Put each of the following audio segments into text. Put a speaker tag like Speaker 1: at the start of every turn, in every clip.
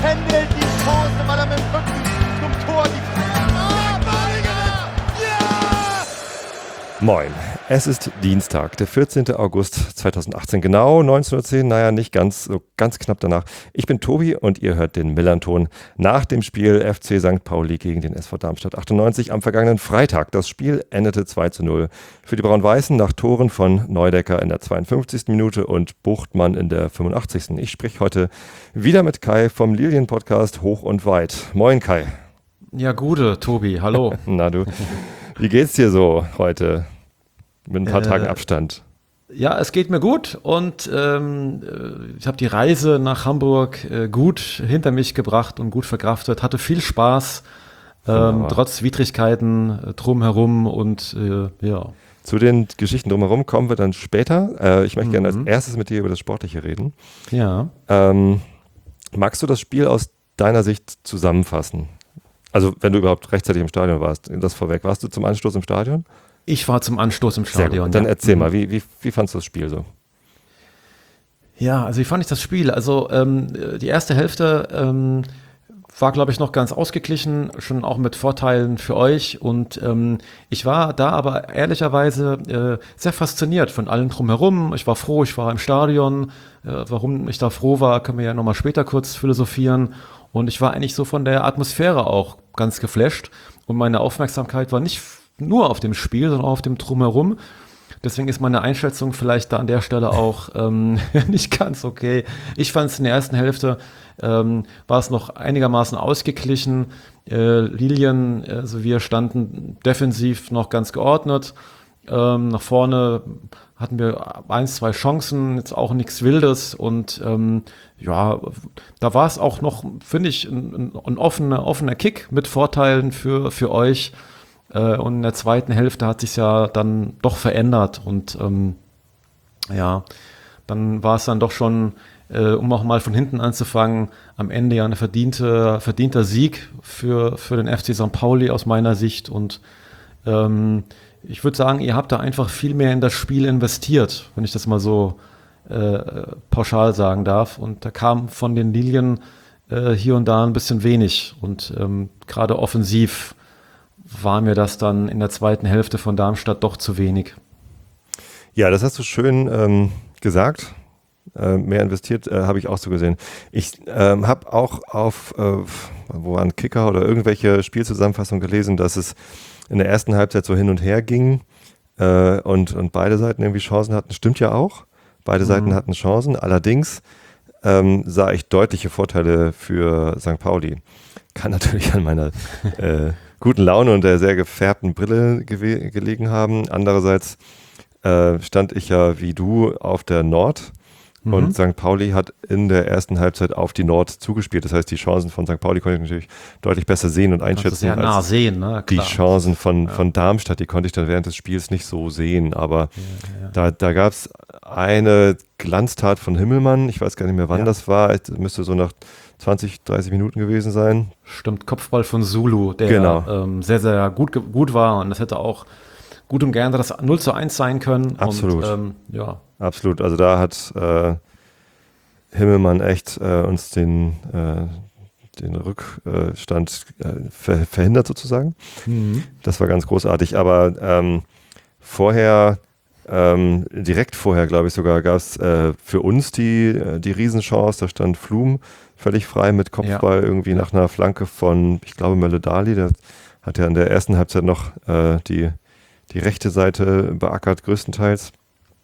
Speaker 1: pendelt die Chance, weil er mit dem Rücken zum Tor
Speaker 2: Moin, es ist Dienstag, der 14. August 2018, genau 19:10 Uhr, naja, nicht ganz, so ganz knapp danach. Ich bin Tobi und ihr hört den Millern-Ton nach dem Spiel FC St. Pauli gegen den SV Darmstadt 98 am vergangenen Freitag. Das Spiel endete 2:0 für die Braun-Weißen nach Toren von Neudecker in der 52. Minute und Buchtmann in der 85. Ich spreche heute wieder mit Kai vom Lilien-Podcast Hoch und Weit. Moin Kai.
Speaker 3: Ja, gute, Tobi, hallo.
Speaker 2: Na du, wie geht's dir so heute? Mit ein paar Tagen Abstand.
Speaker 3: Ja, es geht mir gut und ich habe die Reise nach Hamburg gut hinter mich gebracht und gut verkraftet. Hatte viel Spaß, trotz Widrigkeiten drumherum und ja.
Speaker 2: Zu den Geschichten drumherum kommen wir dann später. Ich möchte gerne als erstes mit dir über das Sportliche reden.
Speaker 3: Ja.
Speaker 2: Magst du das Spiel aus deiner Sicht zusammenfassen? Also wenn du überhaupt rechtzeitig im Stadion warst, das vorweg. Warst du zum Anstoß im Stadion?
Speaker 3: Ich war zum Anstoß im Stadion.
Speaker 2: Sehr gut. Dann erzähl mal, wie fandst du das Spiel so?
Speaker 3: Ja, also wie fand ich das Spiel? Also die erste Hälfte war, glaube ich, noch ganz ausgeglichen, schon auch mit Vorteilen für euch. Und ich war da aber ehrlicherweise sehr fasziniert von allem drumherum. Ich war froh, ich war im Stadion. Warum ich da froh war, können wir ja nochmal später kurz philosophieren. Und ich war eigentlich so von der Atmosphäre auch ganz geflasht. Und meine Aufmerksamkeit war nicht nur auf dem Spiel, sondern auch auf dem Drumherum. Deswegen ist meine Einschätzung vielleicht da an der Stelle auch nicht ganz okay. Ich fand es in der ersten Hälfte, war es noch einigermaßen ausgeglichen. Lilien, also wir standen defensiv noch ganz geordnet. Nach vorne hatten wir 1, 2 Chancen, jetzt auch nichts Wildes. Und ja, da war es auch noch, finde ich, ein offener Kick mit Vorteilen für euch. Und in der zweiten Hälfte hat sich ja dann doch verändert und ja, dann war es dann doch schon, um auch mal von hinten anzufangen, am Ende ja ein verdienter Sieg für den FC St. Pauli aus meiner Sicht und ich würde sagen, ihr habt da einfach viel mehr in das Spiel investiert, wenn ich das mal so pauschal sagen darf, und da kam von den Lilien hier und da ein bisschen wenig und gerade offensiv war mir das dann in der zweiten Hälfte von Darmstadt doch zu wenig.
Speaker 2: Ja, das hast du schön gesagt. Mehr investiert, habe ich auch so gesehen. Ich habe auch auf wo waren Kicker oder irgendwelche Spielzusammenfassungen gelesen, dass es in der ersten Halbzeit so hin und her ging und beide Seiten irgendwie Chancen hatten. Stimmt ja auch. Beide Seiten hatten Chancen. Allerdings sah ich deutliche Vorteile für St. Pauli. Kann natürlich an meiner guten Laune und der sehr gefärbten Brille gelegen haben. Andererseits stand ich ja wie du auf der Nord und St. Pauli hat in der ersten Halbzeit auf die Nord zugespielt. Das heißt, die Chancen von St. Pauli konnte ich natürlich deutlich besser sehen und einschätzen.
Speaker 3: Sehr nah sehen, ne? Klar.
Speaker 2: Die Chancen von Darmstadt, die konnte ich dann während des Spiels nicht so sehen. Aber da gab es eine Glanztat von Himmelmann. Ich weiß gar nicht mehr, wann das war. Es müsste so nach 20, 30 Minuten gewesen sein.
Speaker 3: Stimmt, Kopfball von Zulu, der sehr, sehr gut war. Und das hätte auch gut und gerne das 0:1 sein können.
Speaker 2: Absolut.
Speaker 3: Und, ja.
Speaker 2: Absolut. Also da hat Himmelmann echt uns den Rückstand verhindert sozusagen. Das war ganz großartig. Aber direkt vorher, glaube ich sogar, gab es für uns die Riesenchance. Da stand Flum völlig frei mit Kopfball irgendwie nach einer Flanke von, ich glaube, Mölle-Dali. Der hat ja in der ersten Halbzeit noch die rechte Seite beackert, größtenteils.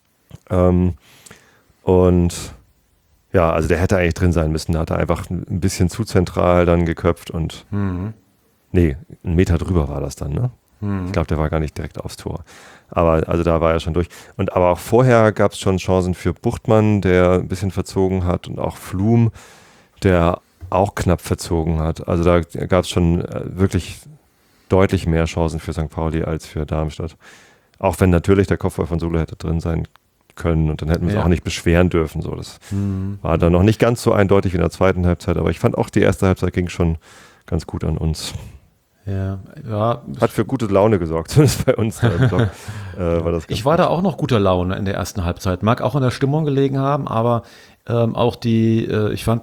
Speaker 2: Und ja, also der hätte eigentlich drin sein müssen. Da hat er einfach ein bisschen zu zentral dann geköpft und nee, 1 Meter drüber war das dann, ne? Ich glaube, der war gar nicht direkt aufs Tor. Aber also da war er schon durch. Aber auch vorher gab es schon Chancen für Buchtmann, der ein bisschen verzogen hat, und auch Flum, der auch knapp verzogen hat. Also da gab es schon wirklich deutlich mehr Chancen für St. Pauli als für Darmstadt. Auch wenn natürlich der Kopfball von Solo hätte drin sein können und dann hätten wir uns auch nicht beschweren dürfen. So, das war dann noch nicht ganz so eindeutig wie in der zweiten Halbzeit, aber ich fand auch die erste Halbzeit ging schon ganz gut an uns.
Speaker 3: Ja.
Speaker 2: Hat für gute Laune gesorgt, zumindest bei uns. Da im Blog, war das
Speaker 3: Ich war da auch noch guter Laune in der ersten Halbzeit. Mag auch an der Stimmung gelegen haben, aber auch ich fand,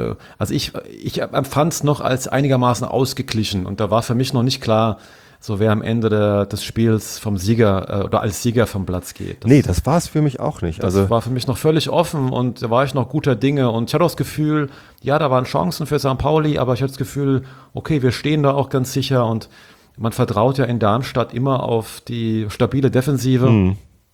Speaker 3: ich empfand es noch als einigermaßen ausgeglichen und da war für mich noch nicht klar, so wer am Ende des Spiels vom Sieger oder als Sieger vom Platz geht.
Speaker 2: Das war es für mich auch nicht.
Speaker 3: Das war für mich noch völlig offen und da war ich noch guter Dinge und ich hatte auch das Gefühl, ja, da waren Chancen für St. Pauli, aber ich hatte das Gefühl, okay, wir stehen da auch ganz sicher und man vertraut ja in Darmstadt immer auf die stabile Defensive.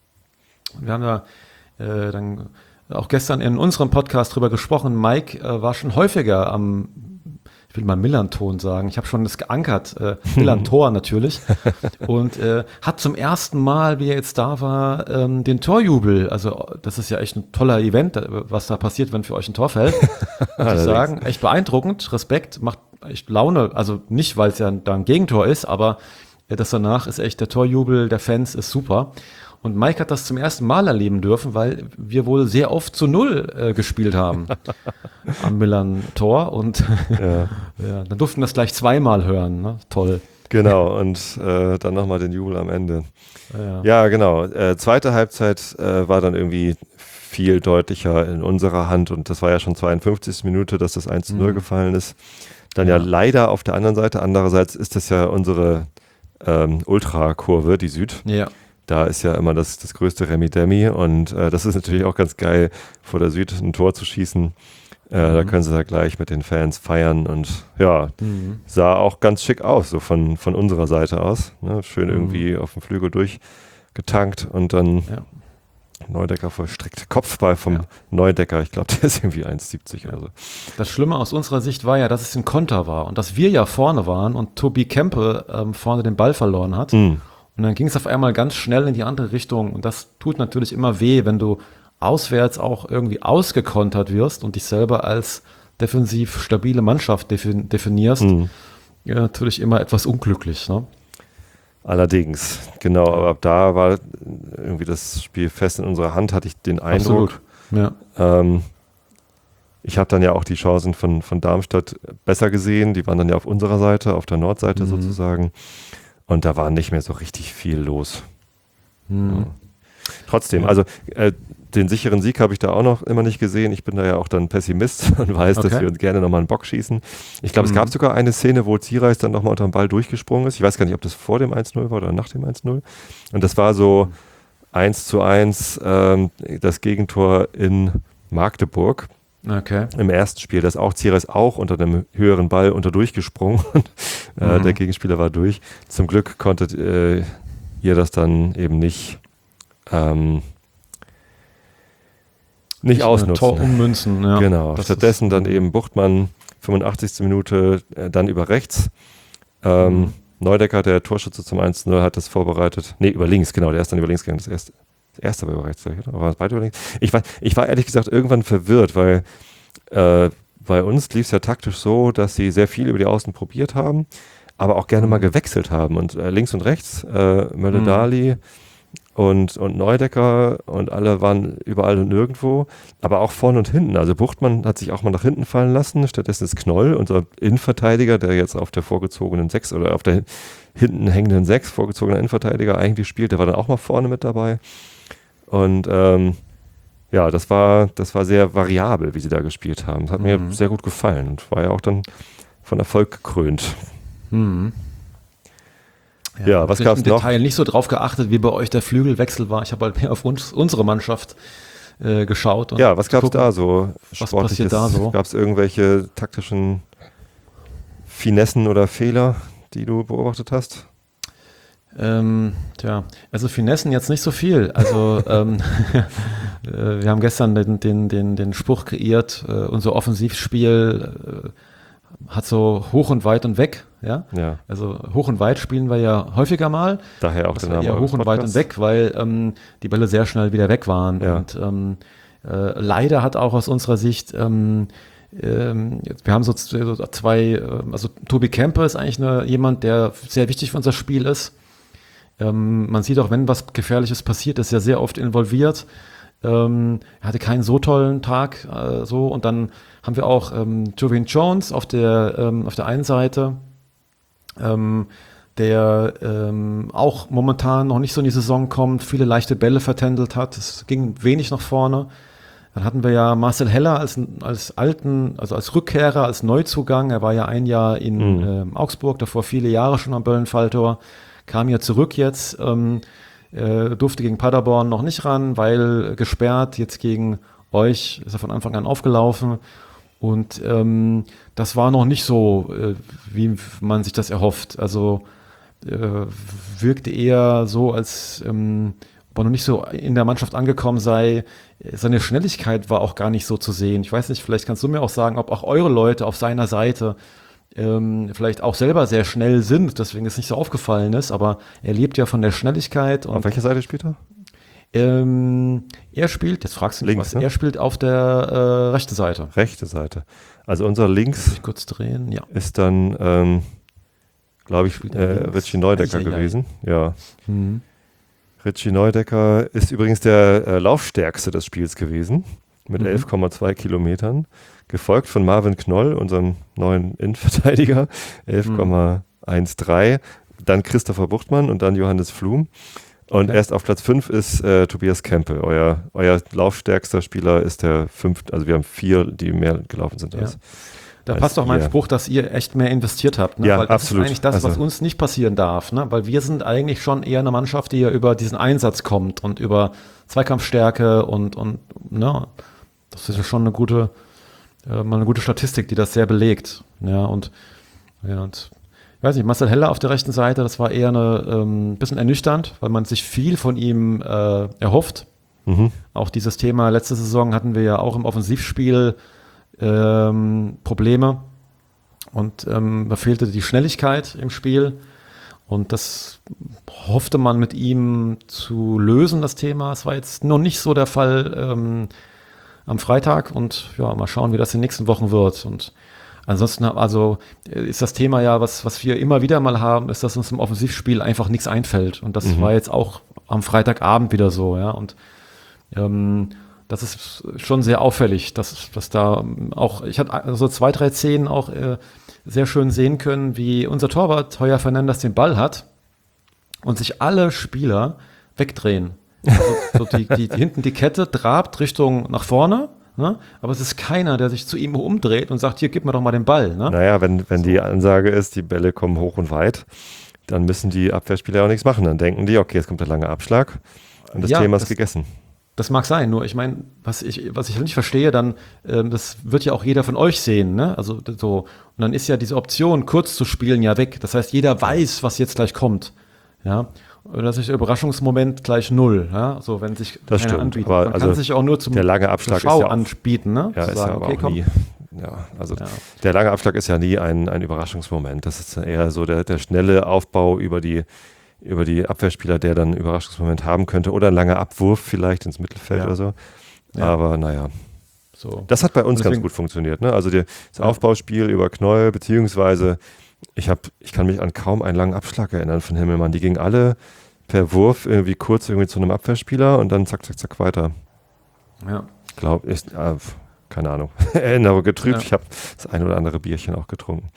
Speaker 3: Wir haben da dann auch gestern in unserem Podcast drüber gesprochen. Mike war schon häufiger ich will mal Millanton sagen, ich habe schon das geankert, Millantor natürlich, und hat zum ersten Mal, wie er jetzt da war, den Torjubel, also das ist ja echt ein toller Event, was da passiert, wenn für euch ein Tor fällt, muss ich sagen, echt beeindruckend, Respekt, macht echt Laune, also nicht, weil es ja da ein Gegentor ist, aber das danach ist echt, der Torjubel der Fans ist super. Und Mike hat das zum ersten Mal erleben dürfen, weil wir wohl sehr oft zu 0 gespielt haben am Millern-Tor. Und dann durften wir das gleich zweimal hören. Ne? Toll.
Speaker 2: Genau, und dann nochmal den Jubel am Ende. Ja, genau. Zweite Halbzeit war dann irgendwie viel deutlicher in unserer Hand. Und das war ja schon 52. Minute, dass das 1:0 gefallen ist. Dann ja leider auf der anderen Seite. Andererseits ist das ja unsere Ultrakurve, die Süd.
Speaker 3: Ja.
Speaker 2: Da ist ja immer das größte Remi-Demi und das ist natürlich auch ganz geil, vor der Süd ein Tor zu schießen. Da können sie da gleich mit den Fans feiern und sah auch ganz schick aus, so von unserer Seite aus. Ne? Schön irgendwie auf dem Flügel durchgetankt und dann Neudecker vollstreckt. Kopfball vom Neudecker, ich glaube, der ist irgendwie 1,70 oder so.
Speaker 3: Das Schlimme aus unserer Sicht war ja, dass es ein Konter war und dass wir ja vorne waren und Tobi Kempe vorne den Ball verloren hat. Und dann ging es auf einmal ganz schnell in die andere Richtung. Und das tut natürlich immer weh, wenn du auswärts auch irgendwie ausgekontert wirst und dich selber als defensiv stabile Mannschaft definierst. Ja, natürlich immer etwas unglücklich. Ne?
Speaker 2: Allerdings, genau. Aber ab da war irgendwie das Spiel fest in unserer Hand, hatte ich den Eindruck.
Speaker 3: Absolut. Ja.
Speaker 2: Ich habe dann ja auch die Chancen von Darmstadt besser gesehen. Die waren dann ja auf unserer Seite, auf der Nordseite sozusagen. Und da war nicht mehr so richtig viel los. Ja. Trotzdem, also den sicheren Sieg habe ich da auch noch immer nicht gesehen. Ich bin da ja auch dann Pessimist und weiß, dass wir uns gerne nochmal einen Bock schießen. Ich glaube, es gab sogar eine Szene, wo Zierreis dann nochmal unter den Ball durchgesprungen ist. Ich weiß gar nicht, ob das vor dem 1:0 war oder nach dem 1:0. Und das war so 1:1 das Gegentor in Magdeburg.
Speaker 3: Okay.
Speaker 2: Im ersten Spiel, da ist auch Zierreis auch unter einem höheren Ball unter durchgesprungen. Der Gegenspieler war durch. Zum Glück konntet ihr das dann eben nicht ausnutzen.
Speaker 3: Tor ummünzen, ja.
Speaker 2: Genau. Stattdessen dann eben Buchtmann, 85. Minute, dann über rechts. Neudecker, der Torschütze zum 1:0, hat das vorbereitet. Nee, über links, genau. Der ist dann über links gegangen. Das erste war über rechts, oder war es beide über links? Ich war ehrlich gesagt irgendwann verwirrt, weil bei uns lief es ja taktisch so, dass sie sehr viel über die Außen probiert haben, aber auch gerne mal gewechselt haben. Und links und rechts, Mölle-Dali und Neudecker und alle waren überall und nirgendwo, aber auch vorne und hinten. Also Buchtmann hat sich auch mal nach hinten fallen lassen, stattdessen ist Knoll, unser Innenverteidiger, der jetzt auf der vorgezogenen 6 oder auf der hinten hängenden 6 vorgezogener Innenverteidiger eigentlich spielt, der war dann auch mal vorne mit dabei. Und das war sehr variabel, wie sie da gespielt haben. Das hat mir sehr gut gefallen und war ja auch dann von Erfolg gekrönt. Ja, was gab es noch? Ich habe im
Speaker 3: Detail nicht so drauf geachtet, wie bei euch der Flügelwechsel war. Ich habe halt mehr auf unsere Mannschaft geschaut. Und
Speaker 2: ja, was gab es da so?
Speaker 3: Was passiert da so?
Speaker 2: Gab es irgendwelche taktischen Finessen oder Fehler, die du beobachtet hast?
Speaker 3: Also Finessen jetzt nicht so viel. Also wir haben gestern den Spruch kreiert, unser Offensivspiel hat so hoch und weit und weg. Ja? Also hoch und weit spielen wir ja häufiger mal.
Speaker 2: Daher auch der Name.
Speaker 3: Ja, hoch und weit und weg, weil die Bälle sehr schnell wieder weg waren. Ja. Und leider hat auch aus unserer Sicht wir haben so zwei, also Tobi Kempe ist eigentlich jemand, der sehr wichtig für unser Spiel ist. Man sieht auch, wenn was Gefährliches passiert, ist er sehr oft involviert. Er hatte keinen so tollen Tag und dann haben wir auch Jovian Jones auf der einen Seite, der auch momentan noch nicht so in die Saison kommt, viele leichte Bälle vertändelt hat. Es ging wenig nach vorne. Dann hatten wir ja Marcel Heller als Rückkehrer, als Neuzugang. Er war ja ein Jahr in Augsburg, davor viele Jahre schon am Böllenfalltor, kam ja zurück jetzt, durfte gegen Paderborn noch nicht ran, weil gesperrt. Jetzt gegen euch ist er von Anfang an aufgelaufen. Und das war noch nicht so, wie man sich das erhofft. Also wirkte eher so, als ob er noch nicht so in der Mannschaft angekommen sei. Seine Schnelligkeit war auch gar nicht so zu sehen. Ich weiß nicht, vielleicht kannst du mir auch sagen, ob auch eure Leute auf seiner Seite vielleicht auch selber sehr schnell sind, deswegen es nicht so aufgefallen ist, aber er lebt ja von der Schnelligkeit. Und
Speaker 2: auf welcher Seite spielt er?
Speaker 3: Er spielt, jetzt fragst du mich
Speaker 2: links,
Speaker 3: was, ne? Er spielt auf der rechten Seite.
Speaker 2: Rechte Seite. Also unser links
Speaker 3: ich kurz drehen, ja.
Speaker 2: ist dann, glaube ich, Richie Neudecker gewesen. Ja. Richie Neudecker ist übrigens der Laufstärkste des Spiels gewesen, mit 11,2 Kilometern. Gefolgt von Marvin Knoll, unserem neuen Innenverteidiger, 11,13. Dann Christopher Buchtmann und dann Johannes Flum. Und erst auf Platz 5 ist Tobias Kempe. Euer laufstärkster Spieler ist der 5. Also wir haben 4, die mehr gelaufen sind als.
Speaker 3: Da passt doch mein Spruch, dass ihr echt mehr investiert habt. Ne?
Speaker 2: Ja,
Speaker 3: weil das
Speaker 2: absolut.
Speaker 3: ist eigentlich das, was uns nicht passieren darf. Ne? Weil wir sind eigentlich schon eher eine Mannschaft, die ja über diesen Einsatz kommt und über Zweikampfstärke und ne? Das ist ja schon eine gute Statistik, die das sehr belegt. Ja, und ich weiß nicht, Marcel Heller auf der rechten Seite, das war eher ein bisschen ernüchternd, weil man sich viel von ihm erhofft. Auch dieses Thema, letzte Saison hatten wir ja auch im Offensivspiel Probleme und da fehlte die Schnelligkeit im Spiel und das hoffte man mit ihm zu lösen, das Thema. Es war jetzt noch nicht so der Fall am Freitag und ja, mal schauen, wie das in den nächsten Wochen wird. Und ansonsten also ist das Thema ja, was wir immer wieder mal haben, ist, dass uns im Offensivspiel einfach nichts einfällt und das war jetzt auch am Freitagabend wieder so, ja, und das ist schon sehr auffällig, dass da auch, ich hatte so 2, 3 Szenen auch sehr schön sehen können, wie unser Torwart Heuer Fernandes den Ball hat und sich alle Spieler wegdrehen. Also so hinten die Kette trabt Richtung nach vorne, ne? Aber es ist keiner, der sich zu ihm umdreht und sagt, hier, gib mir doch mal den Ball. Ne?
Speaker 2: Naja, wenn die Ansage ist, die Bälle kommen hoch und weit, dann müssen die Abwehrspieler auch nichts machen. Dann denken die, okay, jetzt kommt der lange Abschlag und das Thema ist gegessen.
Speaker 3: Das mag sein, nur ich meine, was ich nicht verstehe, dann, das wird ja auch jeder von euch sehen, ne? Also so, und dann ist ja diese Option, kurz zu spielen, ja weg. Das heißt, jeder weiß, was jetzt gleich kommt. Ja. Und das ist der Überraschungsmoment gleich 0, ja. So, wenn sich
Speaker 2: das
Speaker 3: keiner
Speaker 2: stimmt,
Speaker 3: anbietet.
Speaker 2: aber
Speaker 3: Man
Speaker 2: also
Speaker 3: kann sich auch nur zum
Speaker 2: der lange Abschlag
Speaker 3: Schau
Speaker 2: ist ja auch,
Speaker 3: anbieten, ne?
Speaker 2: Ja,
Speaker 3: zu
Speaker 2: ist
Speaker 3: sagen,
Speaker 2: ja aber
Speaker 3: okay,
Speaker 2: auch
Speaker 3: komm.
Speaker 2: nie. Ja, also der lange Abschlag ist ja nie ein Überraschungsmoment. Das ist eher so der schnelle Aufbau über die Abwehrspieler, der dann einen Überraschungsmoment haben könnte oder ein langer Abwurf vielleicht ins Mittelfeld oder so. Ja. Aber naja, so. Das hat bei uns ganz gut funktioniert. Ne? Also das Aufbauspiel über Knoll, beziehungsweise ich kann mich an kaum einen langen Abschlag erinnern von Himmelmann. Die gingen alle per Wurf irgendwie kurz zu einem Abwehrspieler und dann zack, zack, zack weiter.
Speaker 3: Ja.
Speaker 2: Keine Ahnung. Erinnerung getrübt. Ja. Ich habe das ein oder andere Bierchen auch getrunken.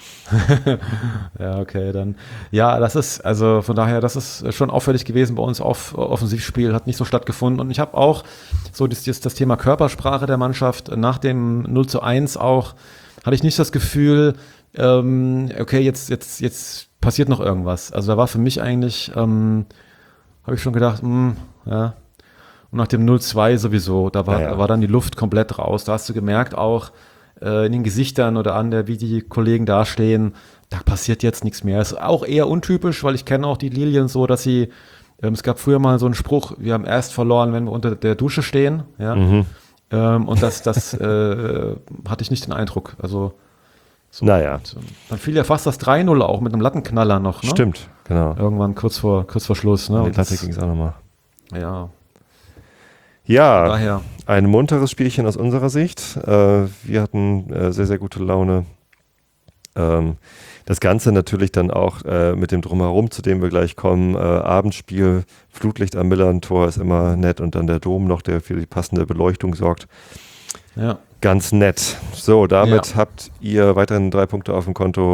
Speaker 3: Ja, okay, dann. Ja, das ist, also von daher, das ist schon auffällig gewesen bei uns. Offensivspiel hat nicht so stattgefunden. Und ich habe auch so das Thema Körpersprache der Mannschaft nach dem 0:1 auch, hatte ich nicht das Gefühl, okay, jetzt passiert noch irgendwas. Also da war für mich eigentlich, habe ich schon gedacht, ja. Und nach dem 0:2 sowieso, da war dann die Luft komplett raus. Da hast du gemerkt auch in den Gesichtern oder wie die Kollegen dastehen, da passiert jetzt nichts mehr. Ist auch eher untypisch, weil ich kenne auch die Lilien so, dass sie, es gab früher mal so einen Spruch, wir haben erst verloren, wenn wir unter der Dusche stehen. Ja? Und das hatte ich nicht den Eindruck. Also so.
Speaker 2: Naja.
Speaker 3: Und, dann fiel ja fast das 3:0 auch mit einem Lattenknaller noch. Ne?
Speaker 2: Stimmt, genau.
Speaker 3: Irgendwann kurz vor Schluss. Ne?
Speaker 2: Die Latte ging es auch nochmal.
Speaker 3: Ja.
Speaker 2: Ja,
Speaker 3: daher.
Speaker 2: Ein munteres Spielchen aus unserer Sicht. Wir hatten sehr, sehr gute Laune. Das Ganze natürlich dann auch mit dem Drumherum, zu dem wir gleich kommen. Abendspiel, Flutlicht am Millern-Tor ist immer nett und dann der Dom noch, der für die passende Beleuchtung sorgt.
Speaker 3: Ja.
Speaker 2: Ganz nett. So, damit habt ihr weiterhin 3 Punkte auf dem Konto.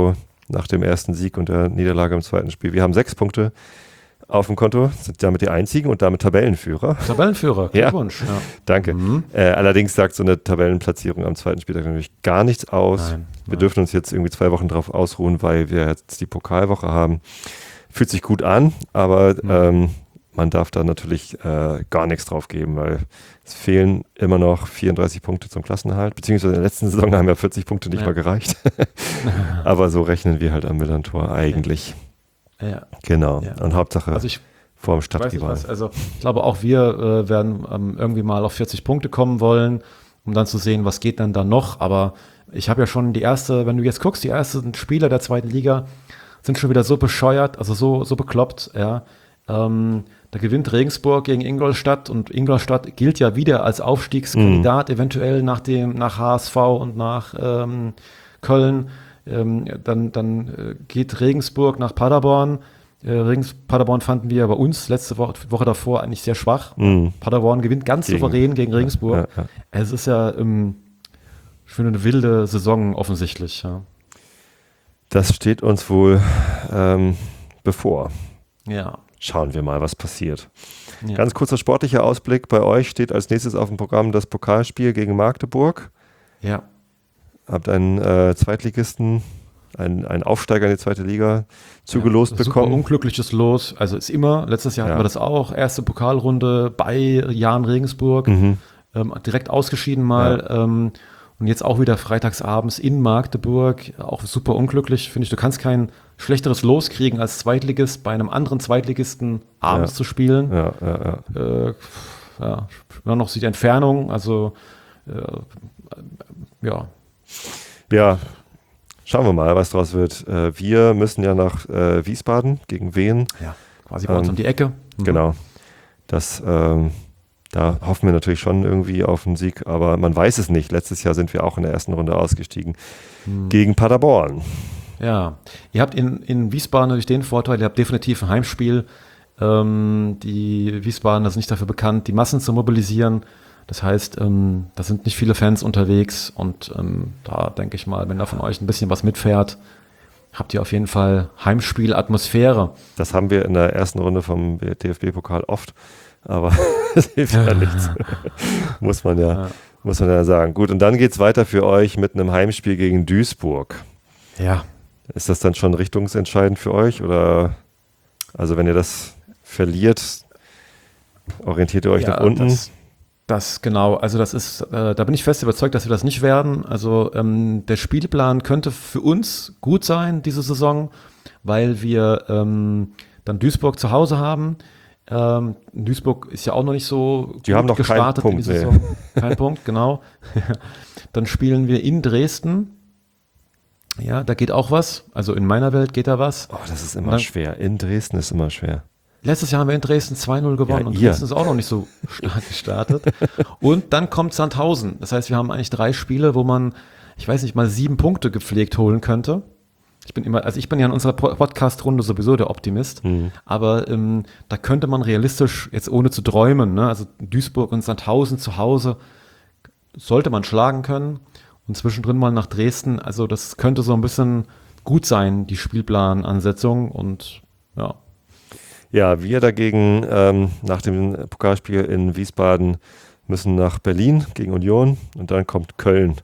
Speaker 2: nach dem ersten Sieg und der Niederlage im zweiten Spiel. Wir haben 6 Punkte auf dem Konto, sind damit die einzigen und damit Tabellenführer.
Speaker 3: Tabellenführer,
Speaker 2: Ja.
Speaker 3: Glückwunsch. Ja.
Speaker 2: Danke. Allerdings sagt so eine Tabellenplatzierung am zweiten Spieltag natürlich gar nichts aus.
Speaker 3: Nein,
Speaker 2: Wir dürfen uns jetzt irgendwie 2 Wochen drauf ausruhen, weil wir jetzt die Pokalwoche haben. Fühlt sich gut an, aber man darf da natürlich gar nichts drauf geben, weil es fehlen immer noch 34 Punkte zum Klassenerhalt, beziehungsweise in der letzten Saison haben ja 40 Punkte nicht mal gereicht. Aber so rechnen wir halt am Millantor eigentlich.
Speaker 3: Ja.
Speaker 2: Genau.
Speaker 3: Ja.
Speaker 2: Und Hauptsache
Speaker 3: Also ich
Speaker 2: vor dem
Speaker 3: weiß nicht
Speaker 2: Stadtrivalen.
Speaker 3: was. Also ich glaube auch wir werden irgendwie mal auf 40 Punkte kommen wollen, um dann zu sehen, was geht dann da noch. Aber ich habe ja schon wenn du jetzt guckst, die ersten Spieler der zweiten Liga sind schon wieder so bescheuert, also so bekloppt, ja. Da gewinnt Regensburg gegen Ingolstadt und Ingolstadt gilt ja wieder als Aufstiegskandidat, eventuell nach HSV und nach Köln. Dann geht Regensburg nach Paderborn. Paderborn fanden wir bei uns letzte Woche davor eigentlich sehr schwach. Paderborn gewinnt ganz souverän gegen Regensburg.
Speaker 2: Ja.
Speaker 3: Es ist ja für eine wilde Saison offensichtlich. Ja.
Speaker 2: Das steht uns wohl bevor.
Speaker 3: Ja.
Speaker 2: Schauen wir mal, was passiert.
Speaker 3: Ja.
Speaker 2: Ganz kurzer sportlicher Ausblick. Bei euch steht als nächstes auf dem Programm das Pokalspiel gegen Magdeburg.
Speaker 3: Ja.
Speaker 2: Habt einen Zweitligisten, einen Aufsteiger in die zweite Liga zugelost
Speaker 3: Super
Speaker 2: bekommen.
Speaker 3: unglückliches Los. Also ist immer, letztes Jahr hatten wir das auch, erste Pokalrunde bei Jahn Regensburg, direkt ausgeschieden mal. Und jetzt auch wieder freitagsabends in Magdeburg, auch super unglücklich, finde ich. Du kannst kein schlechteres Los kriegen als Zweitligist bei einem anderen Zweitligisten abends zu spielen. Immer noch die Entfernung, also
Speaker 2: Ja, schauen wir mal, was draus wird. Wir müssen ja nach Wiesbaden gegen Wien.
Speaker 3: Ja, quasi bei uns um die Ecke.
Speaker 2: Genau. Da hoffen wir natürlich schon irgendwie auf einen Sieg, aber man weiß es nicht. Letztes Jahr sind wir auch in der ersten Runde ausgestiegen gegen Paderborn.
Speaker 3: Ja, ihr habt in Wiesbaden natürlich den Vorteil, ihr habt definitiv ein Heimspiel. Die Wiesbadener sind nicht dafür bekannt, die Massen zu mobilisieren. Das heißt, da sind nicht viele Fans unterwegs und da denke ich mal, wenn da von euch ein bisschen was mitfährt, habt ihr auf jeden Fall Heimspielatmosphäre.
Speaker 2: Das haben wir in der ersten Runde vom DFB-Pokal oft, aber das hilft ja nichts. Muss man ja sagen. Gut, und dann geht es weiter für euch mit einem Heimspiel gegen Duisburg.
Speaker 3: Ja.
Speaker 2: Ist das dann schon richtungsentscheidend für euch? Oder also wenn ihr das verliert, orientiert ihr euch nach unten?
Speaker 3: Das genau, also das ist, da bin ich fest überzeugt, dass wir das nicht werden. Also der Spielplan könnte für uns gut sein diese Saison, weil wir dann Duisburg zu Hause haben. Duisburg ist ja auch noch nicht so
Speaker 2: Die haben noch
Speaker 3: gestartet
Speaker 2: keinen
Speaker 3: in die
Speaker 2: Punkt,
Speaker 3: Saison. Kein Punkt, genau. Dann spielen wir in Dresden. Ja, da geht auch was. Also in meiner Welt geht da was.
Speaker 2: Oh, das ist immer schwer. In Dresden ist immer schwer.
Speaker 3: Letztes Jahr haben wir in Dresden 2-0 gewonnen und Dresden ist auch noch nicht so stark gestartet. Und dann kommt Sandhausen. Das heißt, wir haben eigentlich 3 Spiele, wo man, ich weiß nicht, mal 7 Punkte gepflegt holen könnte. Ich bin ja in unserer Podcast-Runde sowieso der Optimist. Aber da könnte man realistisch, jetzt ohne zu träumen, ne, also Duisburg und Sandhausen zu Hause sollte man schlagen können. Und zwischendrin mal nach Dresden. Also das könnte so ein bisschen gut sein, die Spielplanansetzung. Und ja.
Speaker 2: Ja, wir dagegen nach dem Pokalspiel in Wiesbaden müssen nach Berlin gegen Union und dann kommt Köln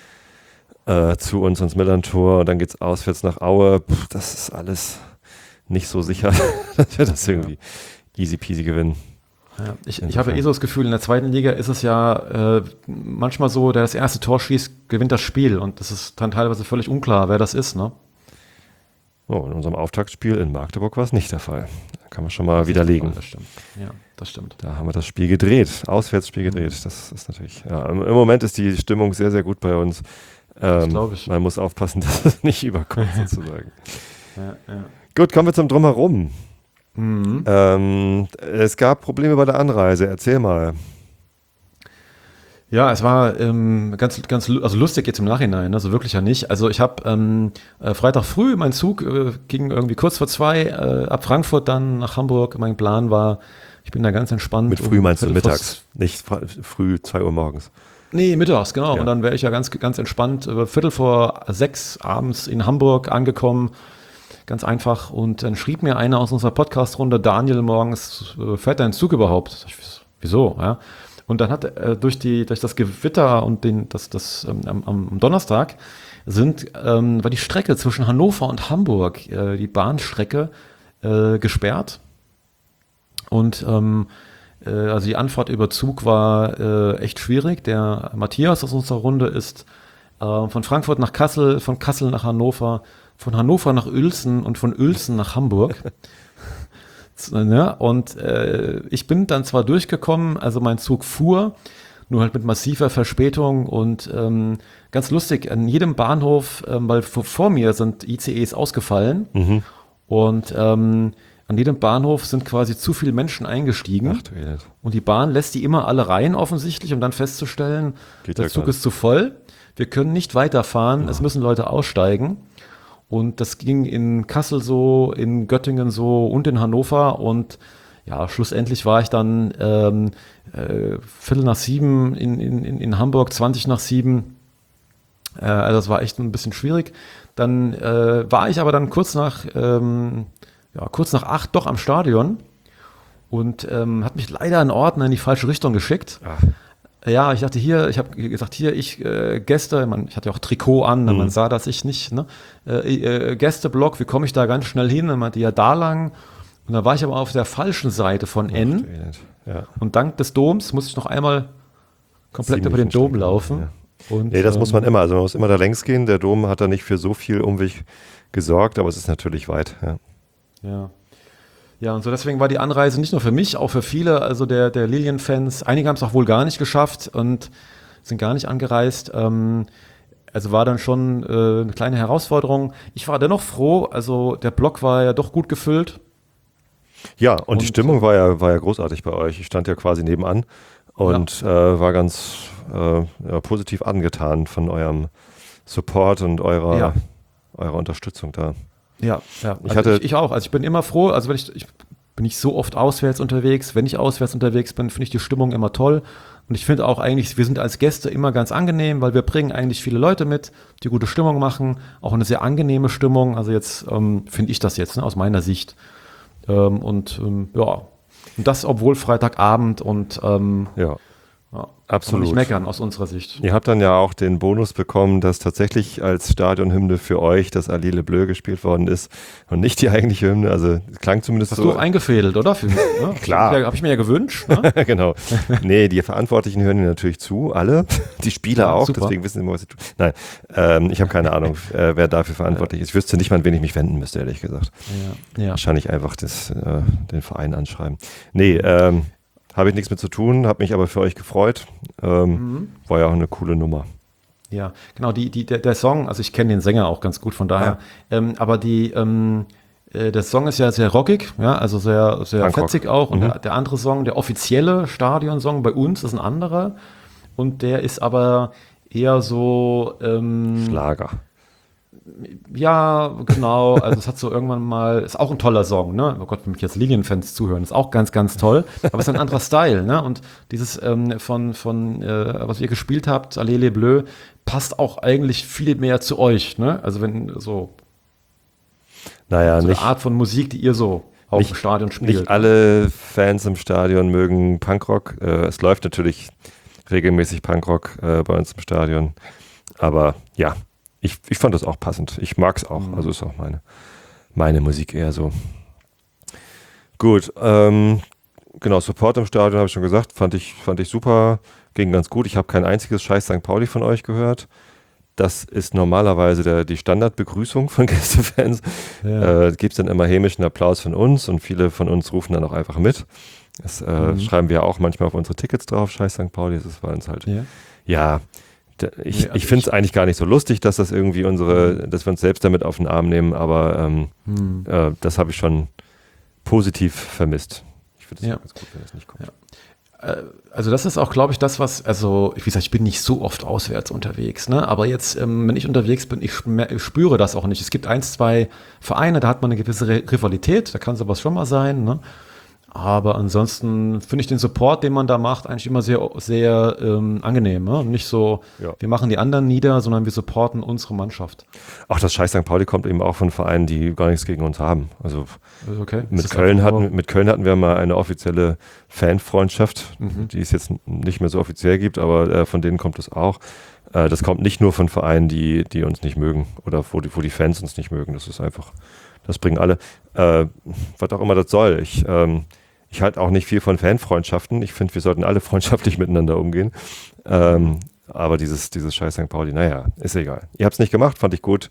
Speaker 2: zu uns ins Millantor und dann geht es auswärts nach Aue. Das ist alles nicht so sicher, dass wir das irgendwie easy peasy gewinnen.
Speaker 3: Ja, ich habe so das Gefühl, in der zweiten Liga ist es ja manchmal so, der das erste Tor schießt, gewinnt das Spiel und das ist dann teilweise völlig unklar, wer das ist, ne?
Speaker 2: Oh, in unserem Auftaktspiel in Magdeburg war es nicht der Fall. Da kann man schon mal widerlegen.
Speaker 3: Das stimmt. Ja, das stimmt.
Speaker 2: Da haben wir das Spiel gedreht, Auswärtsspiel gedreht. Das ist natürlich, ja, im Moment ist die Stimmung sehr, sehr gut bei uns.
Speaker 3: Das glaube ich.
Speaker 2: Man muss aufpassen, dass es nicht überkommt, sozusagen.
Speaker 3: Ja.
Speaker 2: Gut, kommen wir zum Drumherum. Es gab Probleme bei der Anreise. Erzähl mal.
Speaker 3: Ja, es war ganz also lustig jetzt im Nachhinein, also wirklich ja nicht. Also ich habe Freitag früh, mein Zug ging irgendwie kurz vor 2 ab Frankfurt dann nach Hamburg. Mein Plan war, ich bin da ganz entspannt.
Speaker 2: Mit früh meinst du mittags, nicht früh 2 Uhr morgens.
Speaker 3: Nee, mittags, genau.
Speaker 2: Ja.
Speaker 3: Und dann wäre ich ja ganz, ganz entspannt, 5:45 abends in Hamburg angekommen. Ganz einfach. Und dann schrieb mir einer aus unserer Podcast-Runde, Daniel, morgens, fährt dein Zug überhaupt? Wieso? Ja. Und dann hat durch das Gewitter und am Donnerstag war die Strecke zwischen Hannover und Hamburg, die Bahnstrecke, gesperrt. Und also die Anfahrt über Zug war echt schwierig. Der Matthias aus unserer Runde ist von Frankfurt nach Kassel, von Kassel nach Hannover, von Hannover nach Uelzen und von Uelzen nach Hamburg. Und ich bin dann zwar durchgekommen, also mein Zug fuhr, nur halt mit massiver Verspätung und ganz lustig, an jedem Bahnhof, weil vor mir sind ICEs ausgefallen und an jedem Bahnhof sind quasi zu viele Menschen eingestiegen.
Speaker 2: Ach du Elend.
Speaker 3: Und die Bahn lässt die immer alle rein offensichtlich, um dann festzustellen, der Zug ist zu voll, wir können nicht weiterfahren, es müssen Leute aussteigen. Und das ging in Kassel so, in Göttingen so und in Hannover. Und ja, schlussendlich war ich dann 6:45 in Hamburg, 6:20. Also das war echt ein bisschen schwierig. Dann war ich aber dann kurz nach 8 doch am Stadion und hat mich leider ein Ordner in die falsche Richtung geschickt.
Speaker 2: Ach.
Speaker 3: Ja, ich dachte ich habe gesagt, Gäste, ich hatte ja auch Trikot an, man sah das ich nicht, ne? Gästeblock, wie komme ich da ganz schnell hin? Dann meinte ja da lang. Und da war ich aber auf der falschen Seite von N.
Speaker 2: Ja.
Speaker 3: Und dank des Doms musste ich noch einmal komplett über den Dom laufen.
Speaker 2: Ja.
Speaker 3: Und,
Speaker 2: Nee, das muss man immer, also man muss immer da längs gehen. Der Dom hat da nicht für so viel Umweg gesorgt, aber es ist natürlich weit. Ja.
Speaker 3: Ja. Ja, und so deswegen war die Anreise nicht nur für mich, auch für viele, also der Lilien-Fans. Einige haben es auch wohl gar nicht geschafft und sind gar nicht angereist. Also war dann schon eine kleine Herausforderung. Ich war dennoch froh, also der Block war ja doch gut gefüllt.
Speaker 2: Ja, und die Stimmung war ja großartig bei euch. Ich stand ja quasi nebenan und war ganz positiv angetan von eurem Support und eurer Unterstützung da.
Speaker 3: Ja. Ich auch. Also ich bin immer froh, also ich bin nicht so oft auswärts unterwegs. Wenn ich auswärts unterwegs bin, finde ich die Stimmung immer toll. Und ich finde auch eigentlich, wir sind als Gäste immer ganz angenehm, weil wir bringen eigentlich viele Leute mit, die gute Stimmung machen. Auch eine sehr angenehme Stimmung. Also jetzt finde ich das jetzt, ne, aus meiner Sicht. Und das, obwohl Freitagabend und absolut. Nicht meckern aus unserer Sicht.
Speaker 2: Ihr habt dann ja auch den Bonus bekommen, dass tatsächlich als Stadionhymne für euch das Allez les Bleus gespielt worden ist und nicht die eigentliche Hymne. Also es klang zumindest
Speaker 3: Hast
Speaker 2: so.
Speaker 3: du auch eingefädelt, oder? Ja,
Speaker 2: klar.
Speaker 3: Habe ich mir ja gewünscht. Ne?
Speaker 2: Genau. Nee, die Verantwortlichen hören dir natürlich zu, alle. Die Spieler auch,
Speaker 3: super.
Speaker 2: Deswegen wissen sie immer, was sie tun. Nein, ich habe keine Ahnung, wer dafür verantwortlich ist. Ich wüsste nicht mal, an wen ich mich wenden müsste, ehrlich gesagt.
Speaker 3: Ja.
Speaker 2: Wahrscheinlich einfach den Verein anschreiben. Nee, habe ich nichts mit zu tun, habe mich aber für euch gefreut. War ja auch eine coole Nummer.
Speaker 3: Ja, genau, der Song, also ich kenne den Sänger auch ganz gut, von daher, aber der Song ist ja sehr rockig, ja, also sehr, sehr fetzig auch. Und der andere Song, der offizielle Stadionsong bei uns ist ein anderer und der ist aber eher so
Speaker 2: Schlager.
Speaker 3: Ja, genau. Also es hat so irgendwann mal, ist auch ein toller Song, ne? Oh Gott, wenn mich jetzt Lilien-Fans zuhören, ist auch ganz, ganz toll. Aber es ist ein anderer Style, ne? Und dieses was ihr gespielt habt, Allez les Bleus, passt auch eigentlich viel mehr zu euch, ne? Also wenn so
Speaker 2: Naja,
Speaker 3: so
Speaker 2: nicht
Speaker 3: eine Art von Musik, die ihr so auch im Stadion spielt.
Speaker 2: Nicht alle Fans im Stadion mögen Punkrock. Es läuft natürlich regelmäßig Punkrock bei uns im Stadion. Aber ja, ich fand das auch passend. Ich mag es auch. Also ist auch meine Musik eher so. Gut, genau, Support im Stadion habe ich schon gesagt, fand ich super, ging ganz gut. Ich habe kein einziges Scheiß St. Pauli von euch gehört. Das ist normalerweise die Standardbegrüßung von Gästefans. Ja. Gibt es dann immer hämischen Applaus von uns und viele von uns rufen dann auch einfach mit. Das schreiben wir auch manchmal auf unsere Tickets drauf, Scheiß St. Pauli. Das war uns halt, ich finde es eigentlich gar nicht so lustig, dass das irgendwie dass wir uns selbst damit auf den Arm nehmen, aber das habe ich schon positiv vermisst. Ich finde es ganz gut, wenn das nicht kommt.
Speaker 3: Ja. Also das ist auch, glaube ich, das, was, also wie gesagt, ich bin nicht so oft auswärts unterwegs, ne? Aber jetzt, wenn ich unterwegs bin, ich spüre das auch nicht. Es gibt 1, 2 Vereine, da hat man eine gewisse Rivalität, da kann sowas schon mal sein, ne? Aber ansonsten finde ich den Support, den man da macht, eigentlich immer sehr, sehr angenehm. Ne? Nicht so, wir machen die anderen nieder, sondern wir supporten unsere Mannschaft.
Speaker 2: Auch das Scheiß St. Pauli kommt eben auch von Vereinen, die gar nichts gegen uns haben. Also
Speaker 3: okay.
Speaker 2: mit Köln hatten wir mal eine offizielle Fanfreundschaft, die es jetzt nicht mehr so offiziell gibt, aber von denen kommt es auch. Das kommt nicht nur von Vereinen, die uns nicht mögen oder wo die Fans uns nicht mögen. Das ist einfach, das bringen alle. Was auch immer das soll. Ich halte auch nicht viel von Fanfreundschaften. Ich finde, wir sollten alle freundschaftlich miteinander umgehen. Aber dieses scheiß St. Pauli, naja, ist egal. Ihr habt es nicht gemacht, fand ich gut.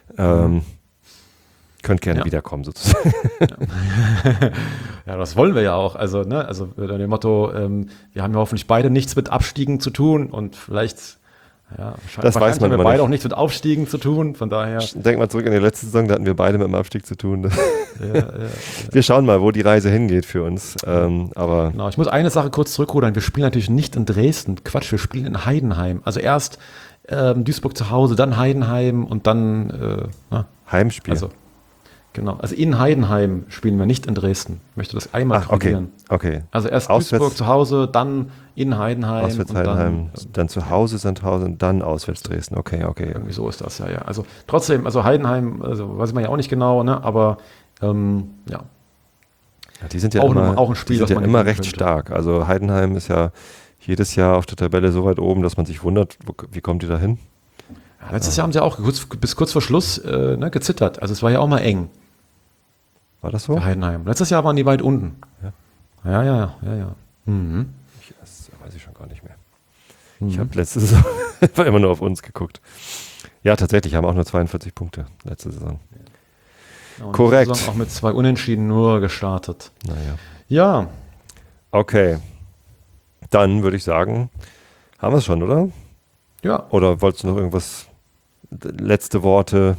Speaker 2: Könnt gerne wiederkommen sozusagen.
Speaker 3: Ja, das wollen wir ja auch. Also, ne, unter dem Motto, wir haben ja hoffentlich beide nichts mit Abstiegen zu tun und vielleicht
Speaker 2: das weiß man
Speaker 3: haben wir
Speaker 2: immer
Speaker 3: beide
Speaker 2: nicht.
Speaker 3: auch nichts mit Aufstiegen zu tun, von daher.
Speaker 2: Denk mal zurück an die letzte Saison, da hatten wir beide mit dem Abstieg zu tun. Wir schauen mal, wo die Reise hingeht für uns. Aber
Speaker 3: genau, ich muss eine Sache kurz zurückrudern. Wir spielen natürlich nicht in Dresden. Quatsch, wir spielen in Heidenheim. Also erst Duisburg zu Hause, dann Heidenheim und dann
Speaker 2: Heimspiel.
Speaker 3: Genau, also in Heidenheim spielen wir, nicht in Dresden. Ich möchte das einmal korrigieren.
Speaker 2: Okay.
Speaker 3: Also erst Duisburg zu Hause, dann in Heidenheim.
Speaker 2: Auswärts Heidenheim, dann zu Hause Sandhausen, dann auswärts Dresden. Okay.
Speaker 3: Irgendwie so ist das, ja. Also trotzdem, also Heidenheim, weiß man ja auch nicht genau, ne? Aber
Speaker 2: ja, die sind ja
Speaker 3: auch ein Spiel,
Speaker 2: die sind
Speaker 3: das
Speaker 2: ja
Speaker 3: man
Speaker 2: immer
Speaker 3: gewinnen
Speaker 2: recht
Speaker 3: könnte.
Speaker 2: stark. Also Heidenheim ist ja jedes Jahr auf der Tabelle so weit oben, dass man sich wundert, wie kommt die da hin?
Speaker 3: Ja, letztes Jahr haben sie auch bis kurz vor Schluss gezittert. Also es war ja auch mal eng.
Speaker 2: War das so?
Speaker 3: Für Heidenheim. Letztes Jahr waren die weit unten. Ja. Mhm.
Speaker 2: Das weiß ich schon gar nicht mehr. Ich habe letzte Saison immer nur auf uns geguckt. Ja, tatsächlich, haben auch nur 42 Punkte letzte Saison.
Speaker 3: Ja, und
Speaker 2: Korrekt.
Speaker 3: Die Saison auch mit 2 Unentschieden nur gestartet.
Speaker 2: Naja.
Speaker 3: Ja.
Speaker 2: Okay. Dann würde ich sagen, haben wir es schon, oder?
Speaker 3: Ja.
Speaker 2: Oder wolltest du noch irgendwas, letzte Worte?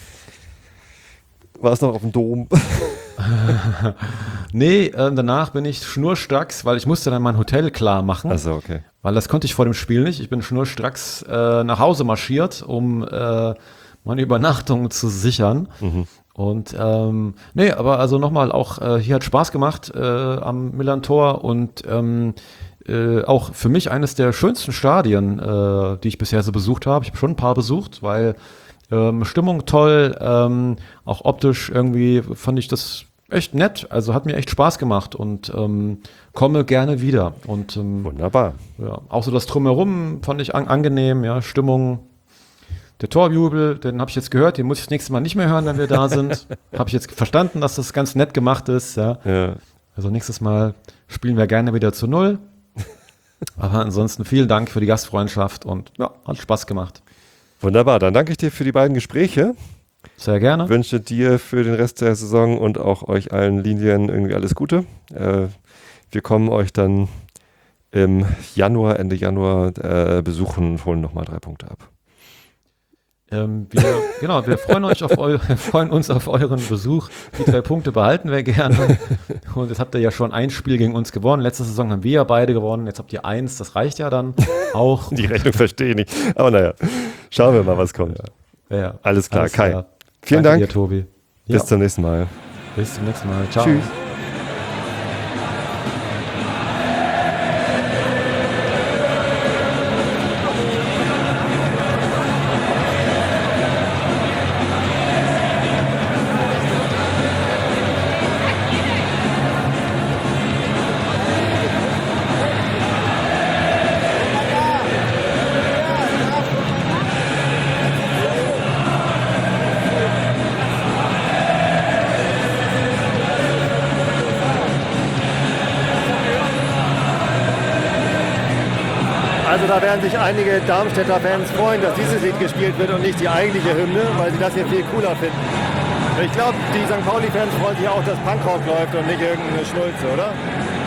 Speaker 2: War es noch auf dem Dom?
Speaker 3: Nee, danach bin ich schnurstracks, weil ich musste dann mein Hotel klar machen.
Speaker 2: Achso, okay.
Speaker 3: Weil das konnte ich vor dem Spiel nicht. Ich bin schnurstracks nach Hause marschiert, um meine Übernachtung zu sichern. Und nee, aber also nochmal, auch hier hat Spaß gemacht am Millantor und auch für mich eines der schönsten Stadien, die ich bisher so besucht habe. Ich habe schon ein paar besucht, weil Stimmung toll, auch optisch irgendwie fand ich das echt nett, also hat mir echt Spaß gemacht und komme gerne wieder. Und
Speaker 2: Wunderbar.
Speaker 3: ja, auch so das Drumherum fand ich angenehm, ja, Stimmung. Der Torjubel, den habe ich jetzt gehört, den muss ich das nächste Mal nicht mehr hören, wenn wir da sind. Habe ich jetzt verstanden, dass das ganz nett gemacht ist. Ja. Also nächstes Mal spielen wir gerne wieder zu 0. Aber ansonsten vielen Dank für die Gastfreundschaft und ja, hat Spaß gemacht.
Speaker 2: Wunderbar, dann danke ich dir für die beiden Gespräche.
Speaker 3: Sehr gerne.
Speaker 2: Wünsche dir für den Rest der Saison und auch euch allen Linien irgendwie alles Gute. Wir kommen euch dann im Januar, Ende Januar besuchen und holen nochmal 3 Punkte ab.
Speaker 3: Wir freuen uns auf euren Besuch. Die 3 Punkte behalten wir gerne. Und jetzt habt ihr ja schon ein Spiel gegen uns gewonnen. Letzte Saison haben wir ja beide gewonnen. Jetzt habt ihr 1. Das reicht ja dann auch.
Speaker 2: Die Rechnung verstehe ich nicht. Aber naja, schauen wir mal, was kommt.
Speaker 3: Ja.
Speaker 2: Alles klar, Kai.
Speaker 3: Klar.
Speaker 2: Vielen
Speaker 3: Danke
Speaker 2: Dank.
Speaker 3: dir, Tobi.
Speaker 2: Bis zum nächsten Mal.
Speaker 3: Bis zum nächsten Mal. Ciao.
Speaker 2: Tschüss.
Speaker 4: Also da werden sich einige Darmstädter Fans freuen, dass dieses Lied gespielt wird und nicht die eigentliche Hymne, weil sie das hier viel cooler finden. Ich glaube, die St. Pauli-Fans freuen sich auch, dass Punkrock läuft und nicht irgendeine Schnulze, oder?